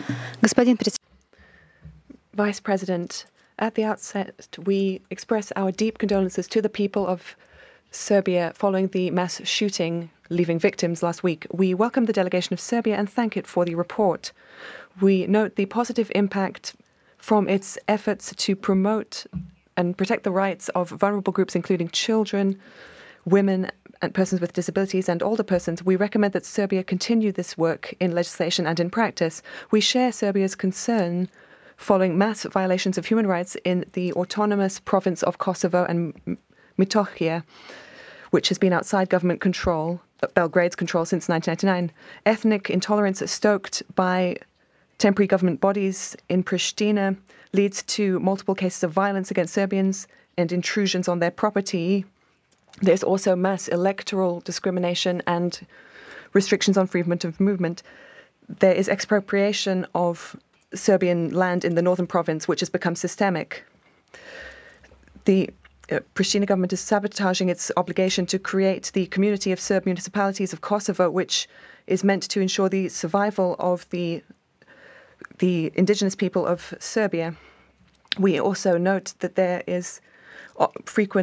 Господин Vice President, at the outset, we express our deep condolences to the people of Serbia following the mass shooting leaving victims last week. We welcome the delegation of Serbia and thank it for the report. We note the positive impact from its efforts to promote and protect the rights of vulnerable groups, including children, women, and persons with disabilities and older persons. We recommend that Serbia continue this work in legislation and in practice. We share Serbia's concern following mass violations of human rights in the autonomous province of Kosovo and Metohija, which has been outside government control, Belgrade's control, since 1999. Ethnic intolerance stoked by temporary government bodies in Pristina leads to multiple cases of violence against Serbians and intrusions on their property. There's also mass electoral discrimination and restrictions on freedom of movement. There is expropriation of Serbian land in the northern province, which has become systemic. The Pristina government is sabotaging its obligation to create the Community of Serb Municipalities of Kosovo, which is meant to ensure the survival of the indigenous people of Serbia. We also note that there is frequent